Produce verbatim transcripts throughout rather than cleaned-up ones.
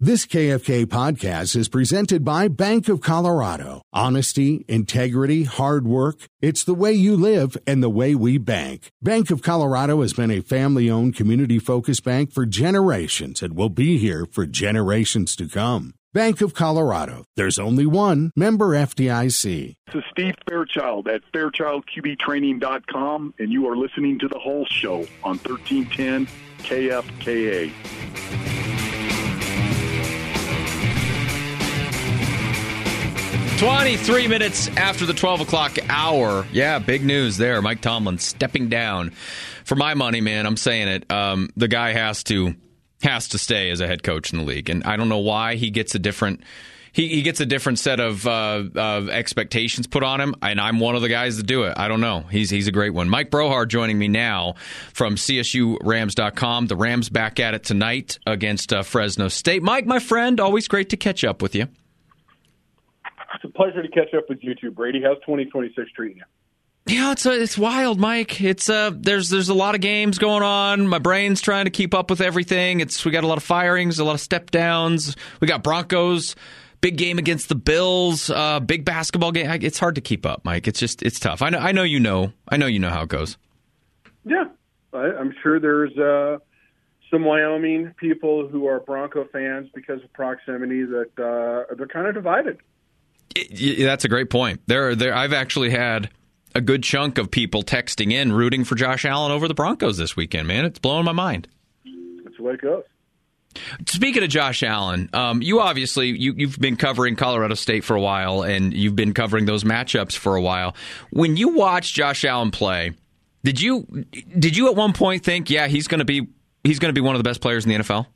This K F K podcast is presented by Bank of Colorado. Honesty, integrity, hard work. It's the way you live and the way we bank. Bank of Colorado has been a family-owned, community-focused bank for generations and will be here for generations to come. Bank of Colorado. There's only one. Member F D I C. This is Steve Fairchild at Fairchild Q B Training dot com, and you are listening to The Whole Show on thirteen ten K F K A. twenty-three minutes after the twelve o'clock hour. Yeah, big news there. Mike Tomlin stepping down. For my money, man, I'm saying it. Um, the guy has to has to stay as a head coach in the league, and I don't know why he gets a different he, he gets a different set of uh, of expectations put on him, and I'm one of the guys that do it. I don't know. He's he's a great one. Mike Brohard joining me now from C S U Rams dot com. The Rams back at it tonight against uh, Fresno State. Mike, my friend, always great to catch up with you. It's a pleasure to catch up with you too, Brady. How's twenty twenty-six treating you? Yeah, it's uh, it's wild, Mike. It's uh, there's there's a lot of games going on. My brain's trying to keep up with everything. It's we got a lot of firings, a lot of step downs. We got Broncos, big game against the Bills, uh, big basketball game. It's hard to keep up, Mike. It's just it's tough. I know I know you know I know you know how it goes. Yeah, I, I'm sure there's uh, some Wyoming people who are Bronco fans because of proximity that uh, they're kind of divided. It, that's a great point. There, there. I've actually had a good chunk of people texting in rooting for Josh Allen over the Broncos this weekend, man. It's blowing my mind. That's the way it goes. Speaking of Josh Allen, um, you obviously, you, you've been covering Colorado State for a while, and you've been covering those matchups for a while. When you watch Josh Allen play, did you did you at one point think, yeah, he's going to be he's going to be one of the best players in the N F L?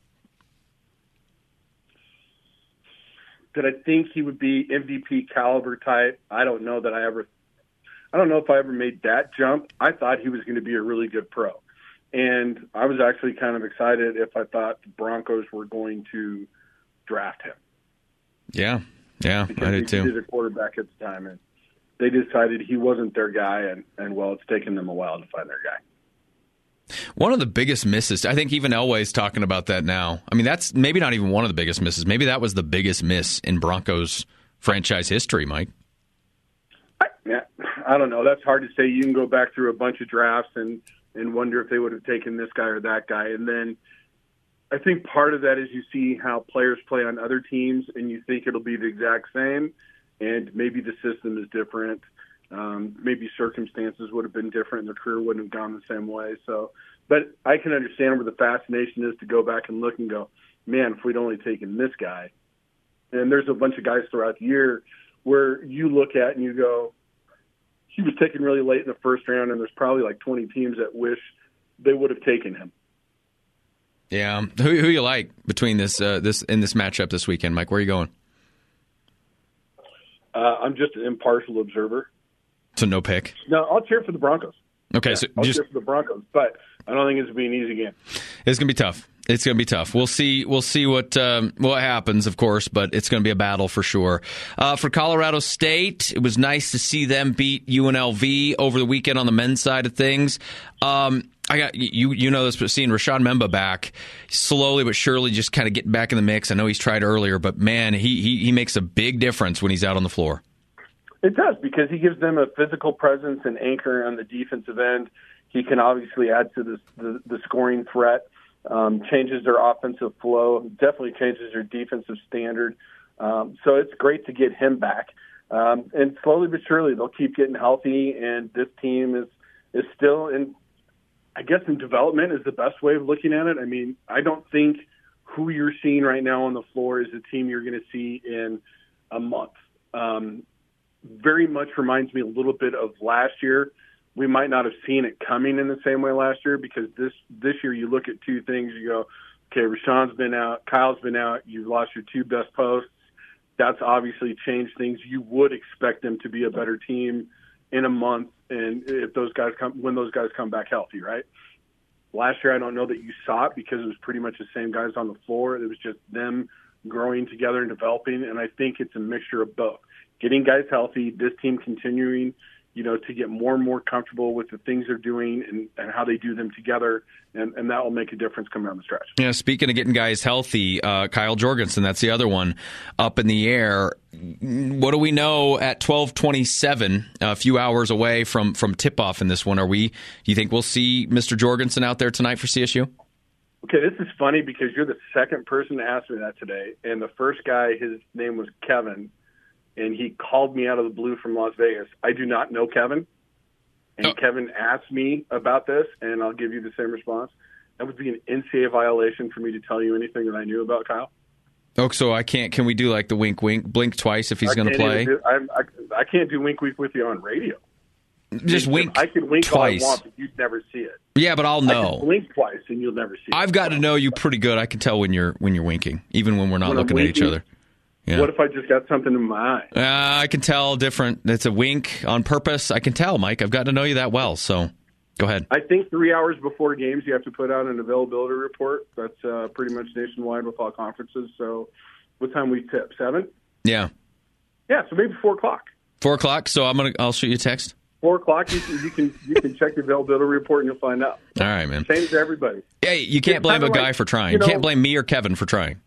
Did I think he would be M V P caliber type? I don't know that I ever I don't know if I ever made that jump. I thought he was going to be a really good pro. And I was actually kind of excited if I thought the Broncos were going to draft him. Yeah, yeah, because I did too. He did a quarterback at the time, and they decided he wasn't their guy, and, and well, it's taken them a while to find their guy. One of the biggest misses, I think even Elway's talking about that now. I mean, that's maybe not even one of the biggest misses. Maybe that was the biggest miss in Broncos franchise history, Mike. I, yeah, I don't know. That's hard to say. You can go back through a bunch of drafts and, and wonder if they would have taken this guy or that guy. And then I think part of that is you see how players play on other teams and you think it'll be the exact same, and maybe the system is different. Um, maybe circumstances would have been different and their career wouldn't have gone the same way. So, but I can understand where the fascination is to go back and look and go, man, if we'd only taken this guy. And there's a bunch of guys throughout the year where you look at and you go, he was taken really late in the first round, and there's probably like twenty teams that wish they would have taken him. Yeah. Who who you like between this uh, this in this matchup this weekend, Mike? Where are you going? Uh, I'm just an impartial observer. So no pick? No, I'll cheer for the Broncos. Okay, yeah, so I'll just cheer for the Broncos, but I don't think it's going to be an easy game. It's going to be tough. It's going to be tough. We'll see. We'll see what um, what happens, of course, but it's going to be a battle for sure. Uh, for Colorado State, it was nice to see them beat U N L V over the weekend on the men's side of things. Um, I got you. You know this, but seeing Rashad Memba back slowly but surely, just kind of getting back in the mix. I know he's tried earlier, but man, he he, he makes a big difference when he's out on the floor. It does, because he gives them a physical presence and anchor on the defensive end. He can obviously add to the the, the scoring threat. Um, changes their offensive flow, definitely changes their defensive standard. Um, so it's great to get him back. Um, and slowly but surely, they'll keep getting healthy, and this team is, is still in, I guess, in development is the best way of looking at it. I mean, I don't think who you're seeing right now on the floor is a team you're going to see in a month. Um, very much reminds me a little bit of last year. We might not have seen it coming in the same way last year, because this this year you look at two things. You go, okay, Rashawn's been out, Kyle's been out, you've lost your two best posts. That's obviously changed things. You would expect them to be a better team in a month, and if those guys come, when those guys come back healthy, right? Last year, I don't know that you saw it because it was pretty much the same guys on the floor. It was just them growing together and developing, and I think it's a mixture of both. Getting guys healthy, this team continuing you know, to get more and more comfortable with the things they're doing and, and how they do them together, and, and that will make a difference coming down the stretch. Yeah, speaking of getting guys healthy, uh, Kyle Jorgensen, that's the other one up in the air. What do we know at twelve twenty-seven, a few hours away from, from tip-off in this one? Are we? Do you think we'll see Mister Jorgensen out there tonight for C S U? Okay, this is funny because you're the second person to ask me that today, and the first guy, his name was Kevin, and he called me out of the blue from Las Vegas. I do not know Kevin, and oh. Kevin asked me about this, and I'll give you the same response. That would be an N C double A violation for me to tell you anything that I knew about Kyle. Oh, so I can't. Can we do like the wink, wink, blink twice if he's going to play? Do, I, I, I can't do wink, wink with you on radio. Just I wink. I can wink twice. all I want, but you'd never see it. Yeah, but I'll know. I can blink twice, and you'll never see it. I've got to know you pretty good. I can tell when you're when you're winking, even when we're not when looking winking, at each other. Yeah. What if I just got something in my eye? Uh, I can tell different. It's a wink on purpose. I can tell, Mike. I've got to know you that well. So go ahead. I think three hours before games, you have to put out an availability report. That's uh, pretty much nationwide with all conferences. So what time we tip? Seven? Yeah. Yeah, so maybe four o'clock. Four o'clock. So I'm gonna. I'll shoot you a text. Four o'clock. You can you can you can check the availability report and you'll find out. All right, man. Same as everybody. Hey, you can't It's blame a kinda guy like, for trying. You You know, can't blame me or Kevin for trying.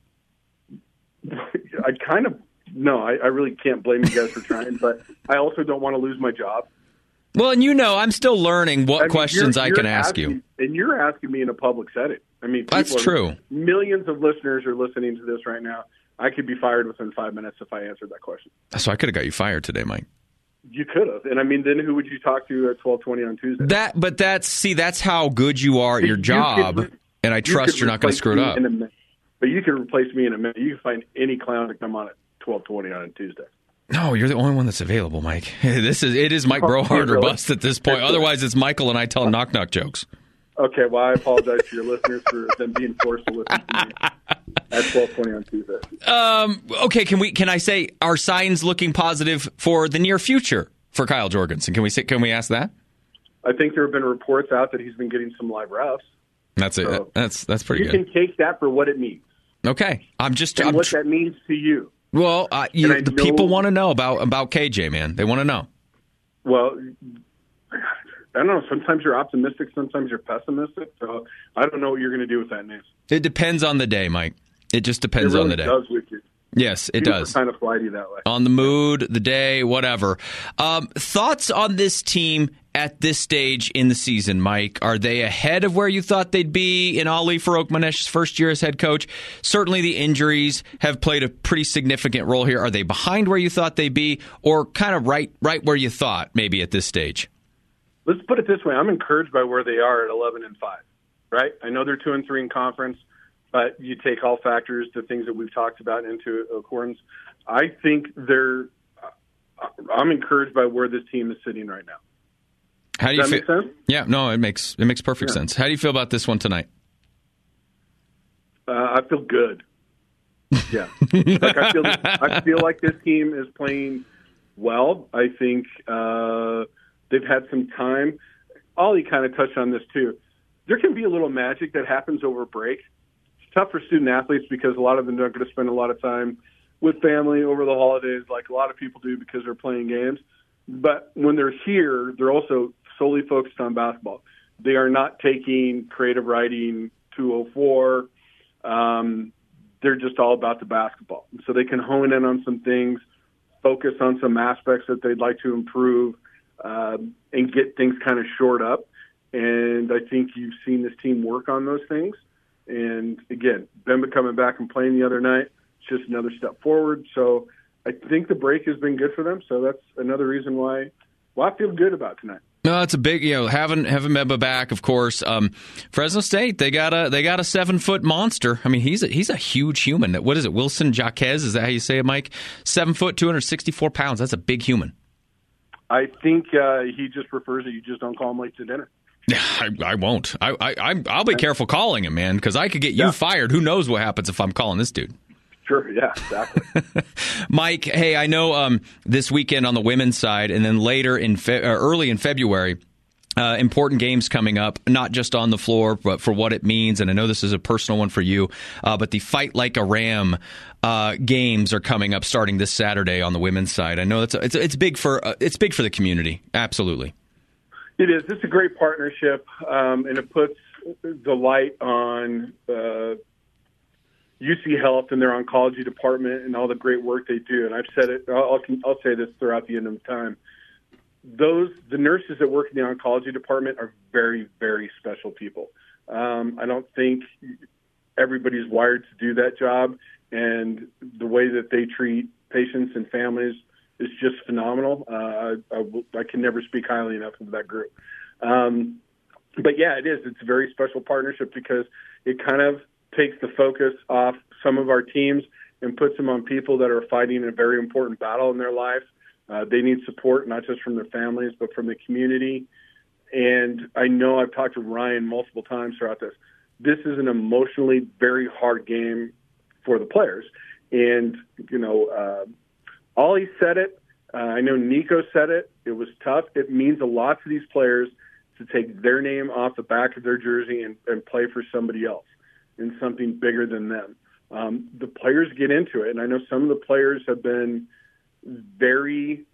I kind of no. I, I really can't blame you guys for trying, but I also don't want to lose my job. Well, and you know, I'm still learning what I mean, questions you're, I you're can ask asking, you. And you're asking me in a public setting. I mean, That's are, true. Millions of listeners are listening to this right now. I could be fired within five minutes if I answered that question. So I could have got you fired today, Mike. You could have. And I mean, then who would you talk to at twelve twenty on Tuesday? That, but that's, see, that's how good you are at your You job, could- and I you trust could you're not going to replace screw it me up. in a minute. But you can replace me in a minute. You can find any clown to come on at twelve twenty on a Tuesday. No, you're the only one that's available, Mike. This is it is Mike Brohard or really? bust at this point. Otherwise, it's Michael and I telling knock knock jokes. Okay, well, I apologize to your listeners for them being forced to listen to me at twelve twenty on Tuesday. Um, okay, can we? Can I say are signs looking positive for the near future for Kyle Jorgensen? Can we say? Can we ask that? I think there have been reports out that he's been getting some live reps. That's it. So that's that's pretty you good. can take that for what it means. Okay, I'm just And I'm what tr- that means to you. well, uh, you, I the know- people want to know about about K J, man. They want to know. Well, I don't know. Sometimes you're optimistic, sometimes you're pessimistic. So I don't know what you're going to do with that news. It depends on the day, Mike. It just It depends really on the day. does with you. Yes, it People does. kind of flighty that way. On the mood, the day, whatever. Um, thoughts on this team at this stage in the season, Mike? Are they ahead of where you thought they'd be in Ali Farokhmanesh's first year as head coach? Certainly the injuries have played a pretty significant role here. Are they behind where you thought they'd be, or kind of right right where you thought maybe at this stage? Let's put it this way. I'm encouraged by where they are at eleven and five, right? I know they're two and three in conference, but you take all factors, the things that we've talked about into accordance. I think they're – I'm encouraged by where this team is sitting right now. How do you Does that feel? make sense? Yeah, no, it makes it makes perfect Yeah. sense. How do you feel about this one tonight? Uh, I feel good. Yeah, like I feel. I feel like this team is playing well. I think uh, they've had some time. Ollie kind of touched on this too. There can be a little magic that happens over break. It's tough for student athletes because a lot of them aren't going to spend a lot of time with family over the holidays, like a lot of people do because they're playing games. But when they're here, they're also solely focused on basketball. They are not taking creative writing two oh four. Um, they're just all about the basketball. So they can hone in on some things, focus on some aspects that they'd like to improve, um, and get things kind of shored up. And I think you've seen this team work on those things. And, again, Bemba coming back and playing the other night, it's just another step forward. So I think the break has been good for them. So that's another reason why, why I feel good about tonight. No, it's a big, you know, having having Bemba back, of course. Um, Fresno State, they got a they got a seven foot monster. I mean, he's a, he's a huge human. What is it, Wilson Jaquez? Is that how you say it, Mike? Seven foot, two hundred sixty four pounds. That's a big human. I think uh, he just prefers that you just don't call him late to dinner. I, I won't. I, I I'm, I'll be careful calling him, man, because I could get you Yeah. fired. Who knows what happens if I'm calling this dude? Sure, yeah, exactly. Mike, hey, I know um, this weekend on the women's side, and then later in fe- uh, early in February, Uh, important games coming up, not just on the floor, but for what it means. And I know this is a personal one for you, uh, but the Fight Like a Ram uh, games are coming up starting this Saturday on the women's side. I know that's a, it's it's big for uh, it's big for the community. Absolutely, it is. It's a great partnership, um, and it puts the light on uh, U C Health and their oncology department and all the great work they do. And I've said it. I'll I'll say this throughout the end of time. Those the nurses that work in the oncology department are very, very special people. Um, I don't think everybody's wired to do that job, and the way that they treat patients and families is just phenomenal. Uh, I, I can never speak highly enough of that group. Um, but yeah, it is. It's a very special partnership because it kind of takes the focus off some of our teams and puts them on people that are fighting a very important battle in their life. Uh, they need support, not just from their families, but from the community. And I know I've talked to Ryan multiple times throughout this. This is an emotionally very hard game for the players. And, you know, uh, Ollie said it. Uh, I know Nico said it. It was tough. It means a lot to these players to take their name off the back of their jersey and, and play for somebody else in something bigger than them. Um, the players get into it. And I know some of the players have been very,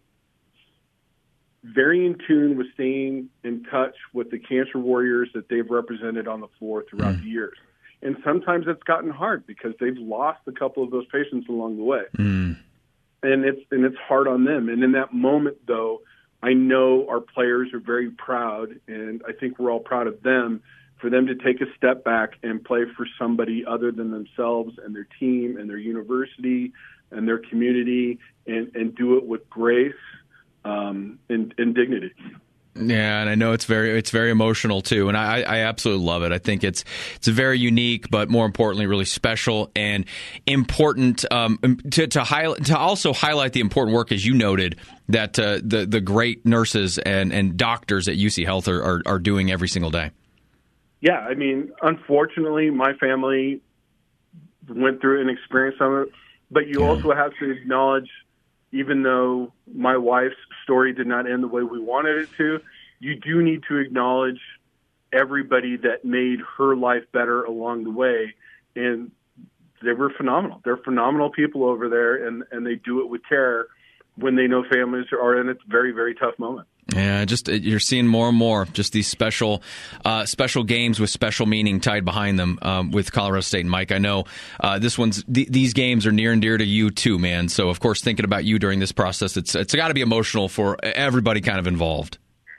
very in tune with staying in touch with the cancer warriors that they've represented on the floor throughout mm. the years. And sometimes it's gotten hard because they've lost a couple of those patients along the way. Mm. And it's and it's hard on them. And in that moment, though, I know our players are very proud, and I think we're all proud of them, for them to take a step back and play for somebody other than themselves and their team and their university and their community, and, and do it with grace um, and, and dignity. Yeah, and I know it's very it's very emotional too, and I, I absolutely love it. I think it's it's very unique, but more importantly, really special and important um, to to highlight to also highlight the important work, as you noted, that uh, the the great nurses and, and doctors at U C Health are, are are doing every single day. Yeah, I mean, unfortunately, my family went through an experience of it, but you yeah. also have to acknowledge, even though my wife's story did not end the way we wanted it to, you do need to acknowledge everybody that made her life better along the way. And they were phenomenal. They're phenomenal people over there, and, and they do it with care when they know families are in a very, very tough moment. Yeah, just you're seeing more and more just these special, uh, special games with special meaning tied behind them um, with Colorado State. And Mike, I know uh, this one's th- these games are near and dear to you too, man. So of course, thinking about you during this process, it's it's got to be emotional for everybody kind of involved.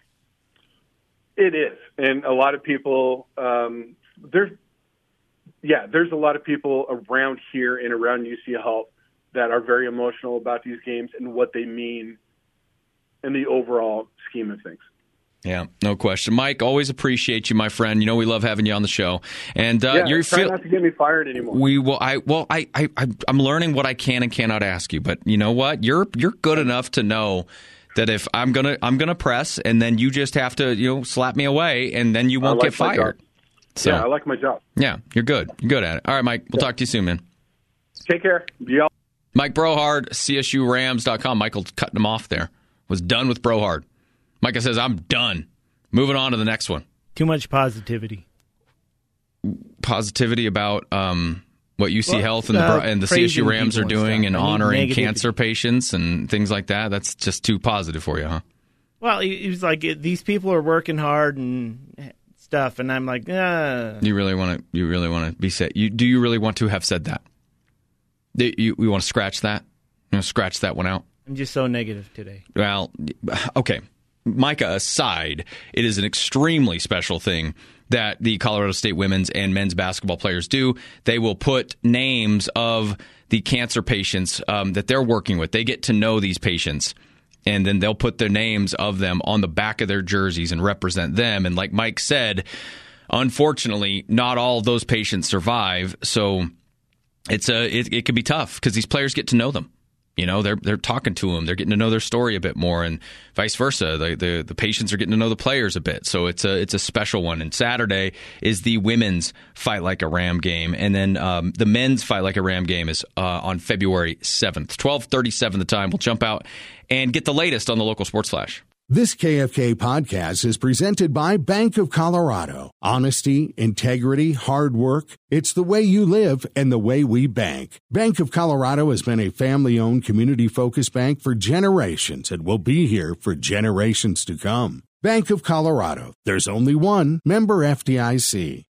It is, and a lot of people um, there's yeah, there's a lot of people around here and around U C Health that are very emotional about these games and what they mean in the overall scheme of things. Yeah, no question. Mike, always appreciate you, my friend. You know we love having you on the show. And uh, yeah, you're try feel- not to get me fired anymore. We will. I well, I, I I'm learning what I can and cannot ask you. But you know what? You're you're good enough to know that if I'm gonna I'm gonna press, and then you just have to you know slap me away, and then you won't like get fired. So, yeah, I like my job. Yeah, you're good. You're good at it. All right, Mike. We'll yeah. talk to you soon, man. Take care. Y'all. Mike Brohard, C S U Rams dot com. Michael cutting him off there. Was done with Brohard. Micah says, I'm done. Moving on to the next one. Too much positivity. Positivity about um, what U C well, Health and the, uh, and the C S U Rams are doing and, and honoring cancer patients and things like that. That's just too positive for you, huh? Well, he was like, these people are working hard and stuff, and I'm like, ah. You really want to? You really want to be said? You do you really want to have said that? Do you, you want to scratch that? You want to scratch that one out? I'm just so negative today. Well, okay. Micah aside, it is an extremely special thing that the Colorado State women's and men's basketball players do. They will put names of the cancer patients um, that they're working with. They get to know these patients, and then they'll put their names of them on the back of their jerseys and represent them. And like Mike said, unfortunately, not all of those patients survive. So it's a it, it can be tough because these players get to know them. You know, they're they're talking to them. They're getting to know their story a bit more, and vice versa. The, the the patients are getting to know the players a bit. So it's a it's a special one. And Saturday is the women's Fight Like a Ram game, and then um, the men's Fight Like a Ram game is uh, on February seventh, twelve thirty-seven the time. We'll jump out and get the latest on the local sports flash. This K F K podcast is presented by Bank of Colorado. Honesty, integrity, hard work. It's the way you live and the way we bank. Bank of Colorado has been a family-owned, community-focused bank for generations and will be here for generations to come. Bank of Colorado. There's only one. Member F D I C.